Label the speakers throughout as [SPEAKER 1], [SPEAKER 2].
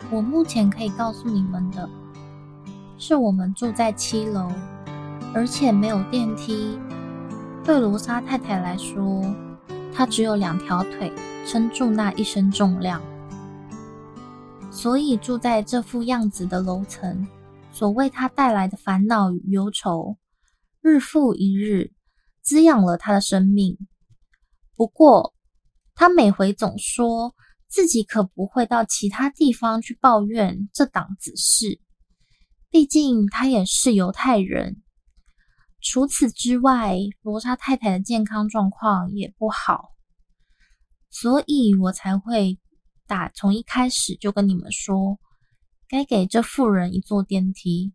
[SPEAKER 1] 我目前可以告诉你们的是，我们住在7楼，而且没有电梯。对罗莎太太来说，她只有2条腿撑住那一身重量，所以住在这副样子的楼层，所为她带来的烦恼与忧愁，日复一日滋养了她的生命。不过，她每回总说自己可不会到其他地方去抱怨这档子事，毕竟她也是犹太人。除此之外，罗莎太太的健康状况也不好，所以我才会从一开始就跟你们说，该给这妇人一座电梯。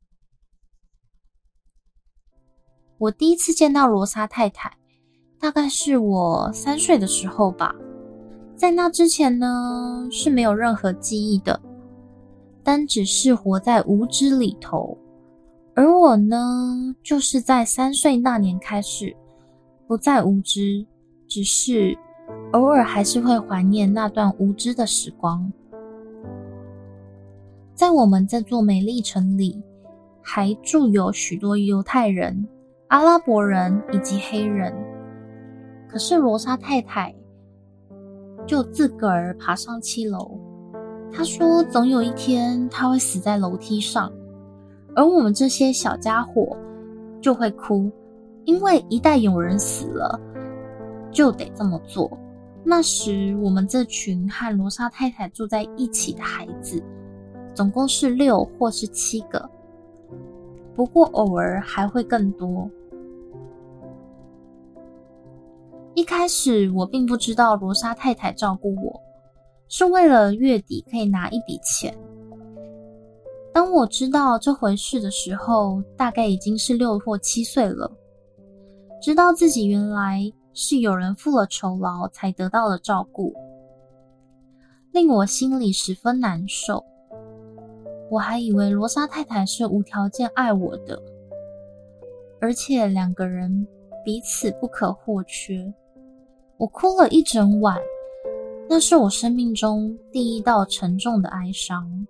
[SPEAKER 1] 我第一次见到罗莎太太，大概是我3岁的时候吧。在那之前呢，是没有任何记忆的，但只是活在无知里头。而我呢，就是在3岁那年开始，不再无知，只是偶尔还是会怀念那段无知的时光。在我们这座美丽城里，还住有许多犹太人、阿拉伯人以及黑人。可是罗莎太太就自个儿爬上7楼，她说总有一天她会死在楼梯上，而我们这些小家伙就会哭，因为一旦有人死了，就得这么做。那时我们这群和罗莎太太住在一起的孩子，总共是6或是7个，不过偶尔还会更多。一开始我并不知道罗莎太太照顾我，是为了月底可以拿一笔钱。当我知道这回事的时候，大概已经是6或7岁了，知道自己原来是有人付了酬劳才得到的照顾，令我心里十分难受。我还以为罗莎太太是无条件爱我的，而且2个人彼此不可或缺。我哭了一整晚，那是我生命中第一道沉重的哀伤。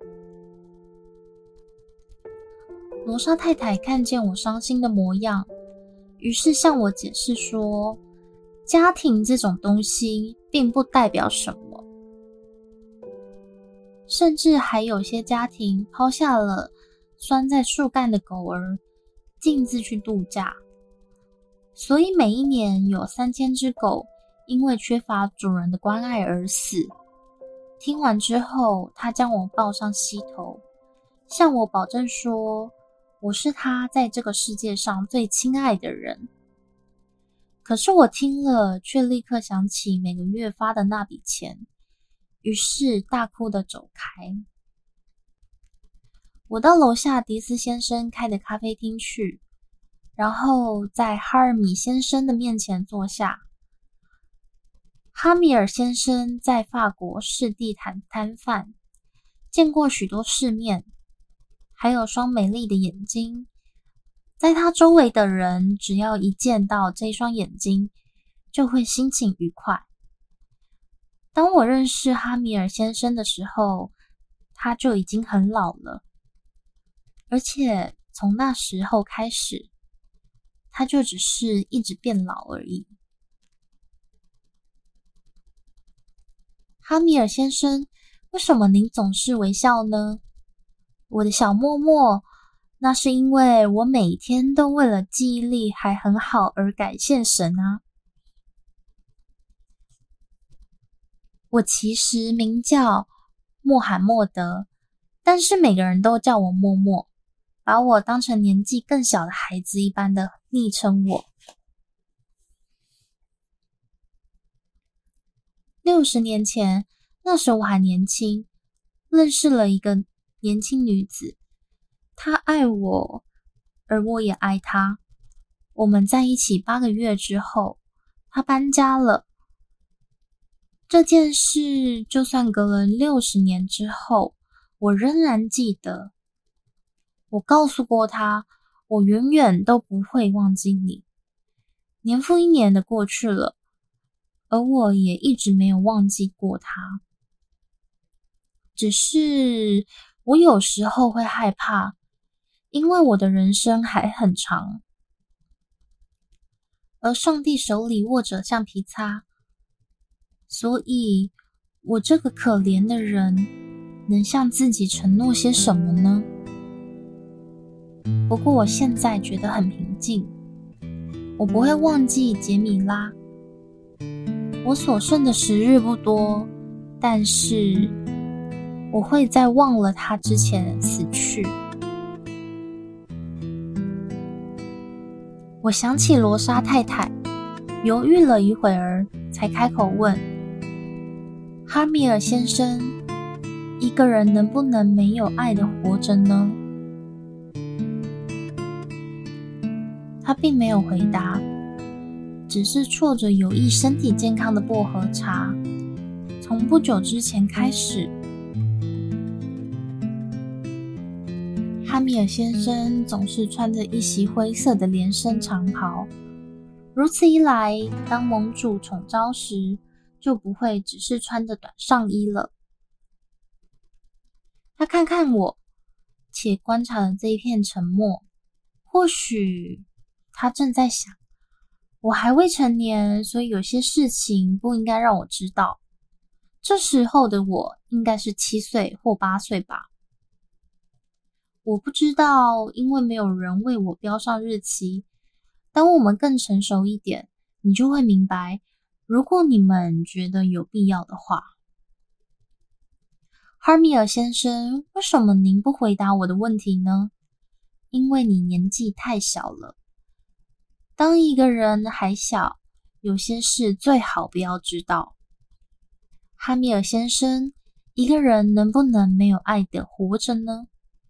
[SPEAKER 1] 罗莎太太看见我伤心的模样，于是向我解释说，家庭这种东西并不代表什么，甚至还有些家庭抛下了拴在树干的狗儿，径自去度假。所以每一年有3000只狗因为缺乏主人的关爱而死。听完之后，他将我抱上膝头，向我保证说，我是他在这个世界上最亲爱的人。可是我听了，却立刻想起每个月发的那笔钱，于是大哭地走开。我到楼下迪斯先生开的咖啡厅去，然后在哈尔米先生的面前坐下。哈米尔先生在法国是地毯摊贩，见过许多世面，还有双美丽的眼睛。在他周围的人，只要一见到这双眼睛，就会心情愉快。当我认识哈米尔先生的时候，他就已经很老了，而且从那时候开始，他就只是一直变老而已。哈米尔先生，为什么您总是微笑呢？我的小默默，那是因为我每天都为了记忆力还很好而感谢神啊。我其实名叫穆罕默德，但是每个人都叫我默默，把我当成年纪更小的孩子一般的昵称我。60年前，那时我还年轻，认识了一个年轻女子，她爱我，而我也爱她。我们在一起8个月之后，她搬家了。这件事就算隔了60年之后，我仍然记得。我告诉过她，我永远都不会忘记你。年复一年的过去了，而我也一直没有忘记过她。 只是我有时候会害怕，因为我的人生还很长，而上帝手里握着橡皮擦，所以我这个可怜的人能向自己承诺些什么呢？不过我现在觉得很平静，我不会忘记杰米拉。我所剩的时日不多，但是我会在忘了他之前死去。我想起罗莎太太，犹豫了一会儿，才开口问：哈米尔先生，一个人能不能没有爱的活着呢？他并没有回答，只是啜着有益身体健康的薄荷茶。从不久之前开始，哈米尔先生总是穿着一袭灰色的连身长袍，如此一来，当盟主宠召时，就不会只是穿着短上衣了。他看看我，且观察了这一片沉默。或许他正在想，我还未成年，所以有些事情不应该让我知道。这时候的我应该是7岁或8岁吧。我不知道，因为没有人为我标上日期。当我们更成熟一点，你就会明白，如果你们觉得有必要的话。哈米尔先生，为什么您不回答我的问题呢？因为你年纪太小了。当一个人还小，有些事最好不要知道。哈米尔先生，一个人能不能没有爱的活着呢？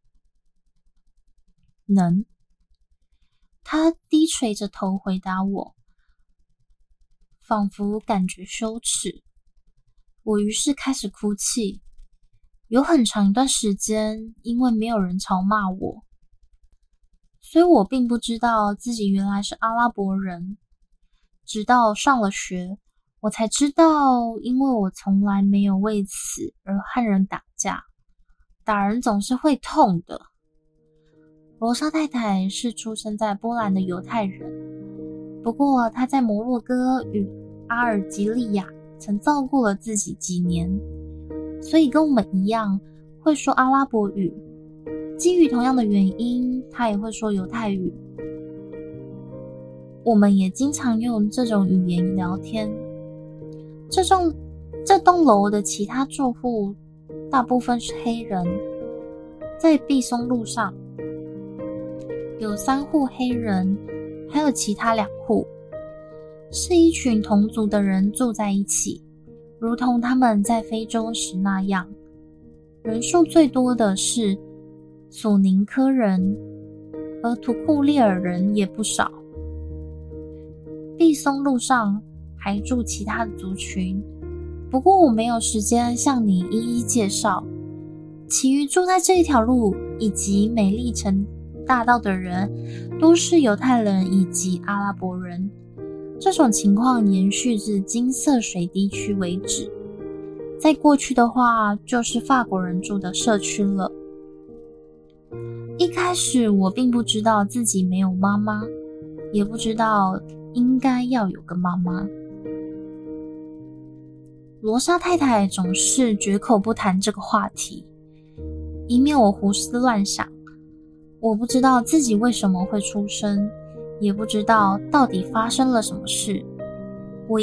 [SPEAKER 1] 能。他低垂着头回答我，仿佛感觉羞耻。我于是开始哭泣。有很长一段时间，因为没有人嘲骂我，所以我并不知道自己原来是阿拉伯人。直到上了学，我才知道，因为我从来没有为此而和人打架。打人总是会痛的。罗莎太太是出生在波兰的犹太人，不过她在摩洛哥与阿尔及利亚曾照顾了自己几年，所以跟我们一样会说阿拉伯语。基于同样的原因，她也会说犹太语。我们也经常用这种语言聊天。这栋楼的其他住户大部分是黑人。在毕松路上有3户黑人，还有其他2户，是一群同族的人住在一起，如同他们在非洲时那样。人数最多的是索宁科人，而图库利尔人也不少。毕松路上还住其他的族群，不过我没有时间向你一一介绍。其余住在这一条路以及美丽城大道的人都是犹太人以及阿拉伯人。这种情况延续至金色水地区为止。在过去的话，就是法国人住的社区了。一开始我并不知道自己没有妈妈，也不知道应该要有个妈妈。罗莎太太总是绝口不谈这个话题，以免我胡思乱想。我不知道自己为什么会出生，也不知道到底发生了什么事。我一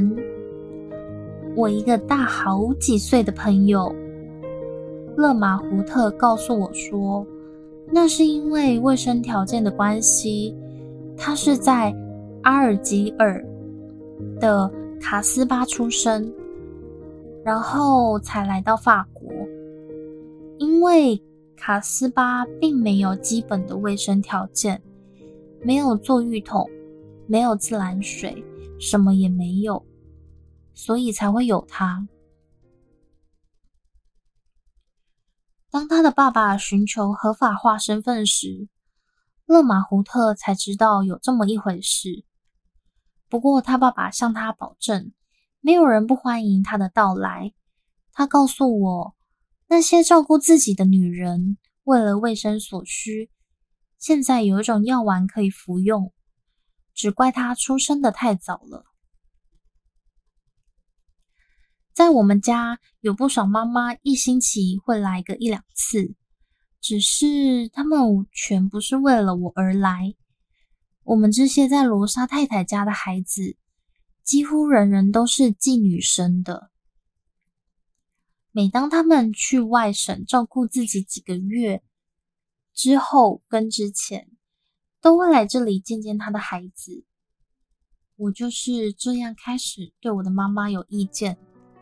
[SPEAKER 1] 个大好几岁的朋友勒马胡特告诉我说，那是因为卫生条件的关系，他是在阿尔及尔的卡斯巴出生，然后才来到法国。因为卡斯巴并没有基本的卫生条件，没有坐浴桶，没有自来水，什么也没有，所以才会有他。当他的爸爸寻求合法化身份时，勒马胡特才知道有这么一回事。不过他爸爸向他保证，没有人不欢迎他的到来。他告诉我， 那些照顾自己的女人，为了卫生所需，现在有一种药丸可以服用，只怪她出生得太早了。在我们家有不少妈妈一星期会来个1-2次，只是她们全不是为了我而来。我们这些在罗莎太太家的孩子，几乎人人都是寄女生的。每当他们去外省照顾自己几个月之后跟之前，都会来这里见见他的孩子。我就是这样开始对我的妈妈有意见。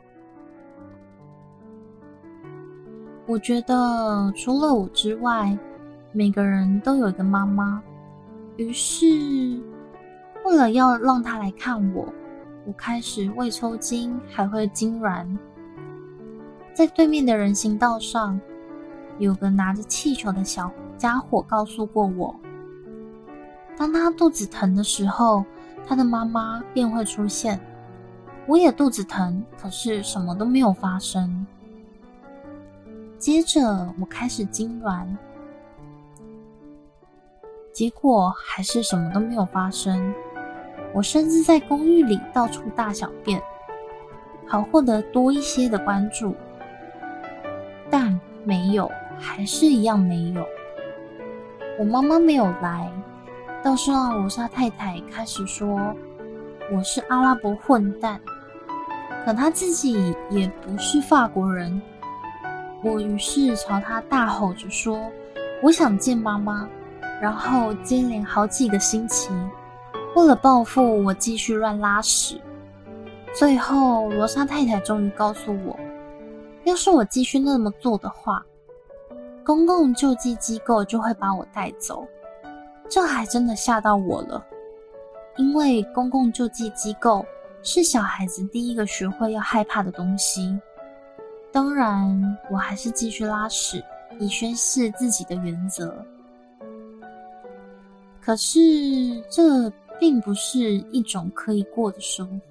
[SPEAKER 1] 我觉得除了我之外，每个人都有一个妈妈。于是为了要让她来看我，我开始胃抽筋，还会痉挛。在对面的人行道上，有个拿着气球的小家伙告诉过我，当他肚子疼的时候，他的妈妈便会出现。我也肚子疼，可是什么都没有发生。接着我开始痉挛，结果还是什么都没有发生。我甚至在公寓里到处大小便，好获得多一些的关注。但没有，还是一样没有。我妈妈没有来，倒是让罗莎太太开始说我是阿拉伯混蛋，可她自己也不是法国人。我于是朝她大吼着说我想见妈妈，然后接连好几个星期，为了报复我继续乱拉屎。最后罗莎太太终于告诉我，要是我继续那么做的话，公共救济机构就会把我带走。这还真的吓到我了，因为公共救济机构是小孩子第一个学会要害怕的东西。当然，我还是继续拉屎，以宣示自己的原则。可是，这并不是一种可以过的生活。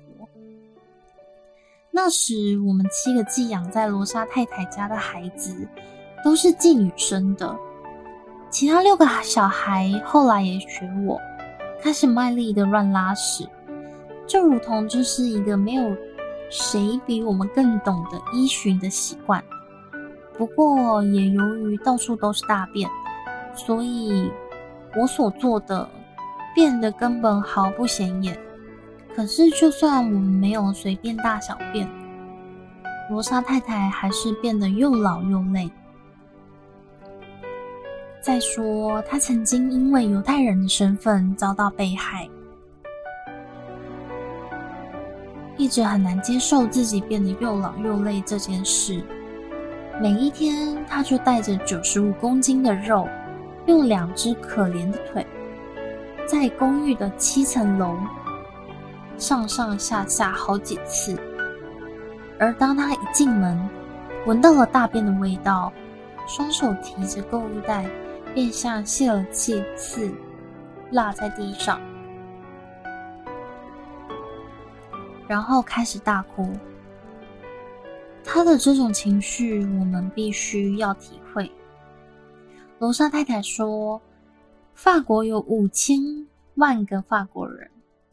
[SPEAKER 1] 那时我们7个寄养在罗莎太太家的孩子都是寄女生的，其他6个小孩后来也学我，开始卖力的乱拉屎，就如同这是一个没有谁比我们更懂得依循的习惯。不过也由于到处都是大便，所以我所做的变得根本毫不显眼。可是就算我们没有随便大小便，罗莎太太还是变得又老又累。再说，她曾经因为犹太人的身份遭到被害，一直很难接受自己变得又老又累这件事。每一天，她就带着95公斤的肉，用2只可怜的腿，在公寓的7层楼上上下下好几次。而当他一进门，闻到了大便的味道，双手提着购物袋，便像泄了气似落在地上，然后开始大哭。他的这种情绪我们必须要体会。罗莎太太说，法国有5000万个法国人，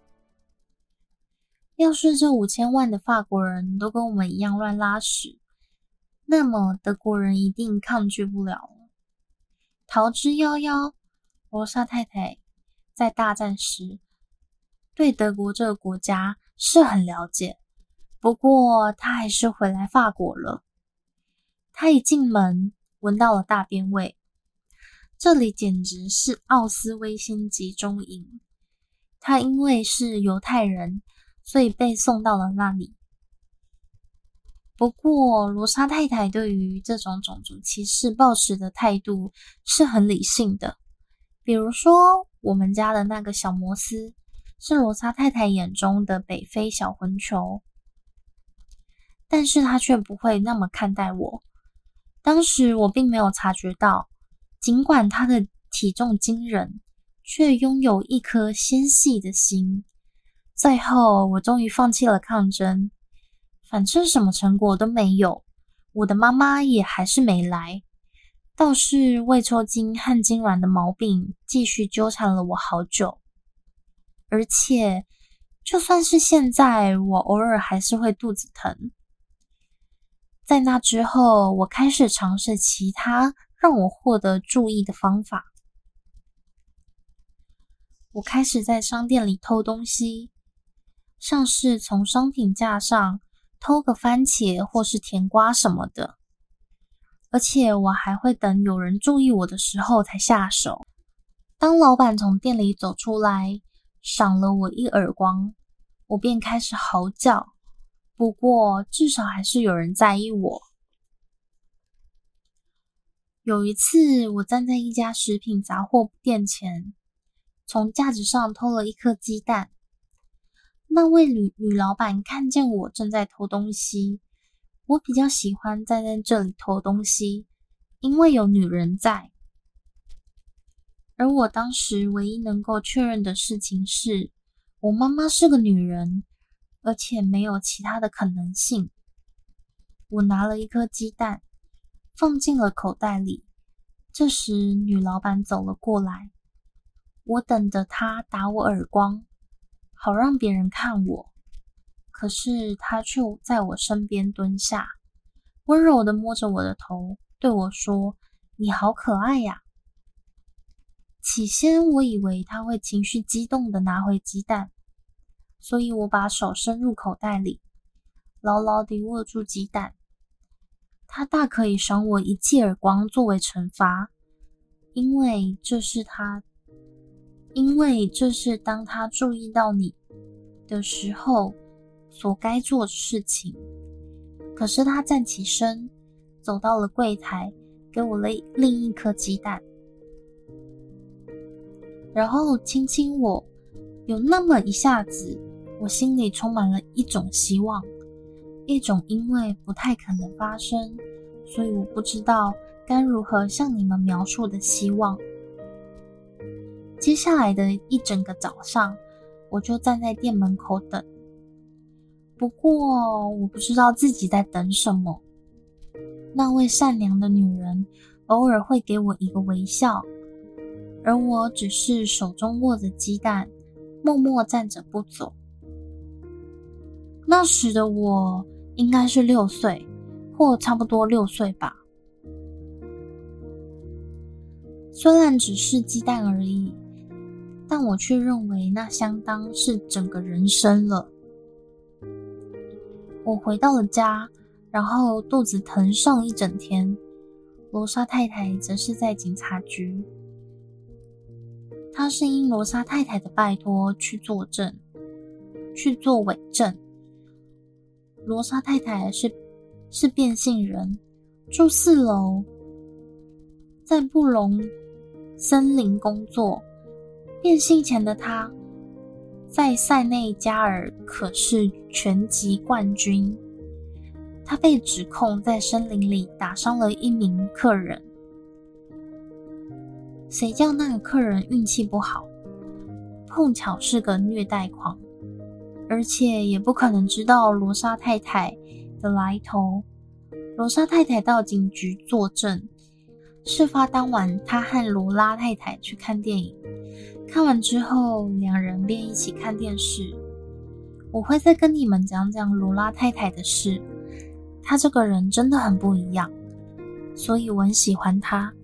[SPEAKER 1] 要是这5000万的法国人都跟我们一样乱拉屎，那么德国人一定抗拒不了了。逃之夭夭，罗莎太太在大战时对德国这个国家是很了解，不过她还是回来法国了。她一进门闻到了大便味，这里简直是奥斯威辛集中营。她因为是犹太人，所以被送到了那里。不过罗莎太太对于这种种族歧视抱持的态度是很理性的。比如说，我们家的那个小摩斯是罗莎太太眼中的北非小混球，但是她却不会那么看待我。当时我并没有察觉到，尽管她的体重惊人，却拥有一颗纤细的心。最后我终于放弃了抗争，反正什么成果都没有， 我的妈妈也还是没来，倒是胃抽筋和痉挛的毛病继续纠缠了我好久。而且就算是现在，我偶尔还是会肚子疼。在那之后，我开始尝试其他让我获得注意的方法。我开始在商店里偷东西，像是从商品架上偷个番茄或是甜瓜什么的。而且我还会等有人注意我的时候才下手。当老板从店里走出来，赏了我一耳光，我便开始嚎叫。不过至少还是有人在意我。有一次，我站在一家食品杂货店前，从架子上偷了一颗鸡蛋。那位女老板看见我正在偷东西，我比较喜欢站在这里偷东西，因为有女人在。而我当时唯一能够确认的事情是，我妈妈是个女人，而且没有其他的可能性。我拿了一颗鸡蛋，放进了口袋里。这时，女老板走了过来，我等着她打我耳光，好让别人看我。可是她却在我身边蹲下，温柔地摸着我的头，对我说：“你好可爱呀。”起先我以为她会情绪激动地拿回鸡蛋，所以我把手伸入口袋里，牢牢地握住鸡蛋。她大可以赏我一记耳光作为惩罚，因为这是当她注意到你的时候所该做的事情。可是她站起身，走到了柜台，给我了另一颗鸡蛋，然后亲亲我。有那么一下子，我心里充满了一种希望，一种因为不太可能发生，所以我不知道该如何向你们描述的希望。接下来的一整个早上，我就站在店门口等。不过我不知道自己在等什么。那位善良的女人偶尔会给我一个微笑，而我只是手中握着鸡蛋，默默站着不走。那时的我应该是6岁，或差不多6岁吧。虽然只是鸡蛋而已，但我却认为那相当是整个人生了。我回到了家，然后肚子疼上一整天。罗莎太太则是在警察局。她是因罗莎太太的拜托去作伪证。罗莎太太是变性人，住4楼，在布隆森林工作。变性前的她在塞内加尔可是拳击冠军。她被指控在森林里打伤了一名客人。谁叫那个客人运气不好，碰巧是个虐待狂，而且也不可能知道罗莎太太的来头。罗莎太太到警局作证，事发当晚她和罗拉太太去看电影，看完之后两人便一起看电视。我会再跟你们讲讲罗拉太太的事，她这个人真的很不一样，所以我很喜欢她。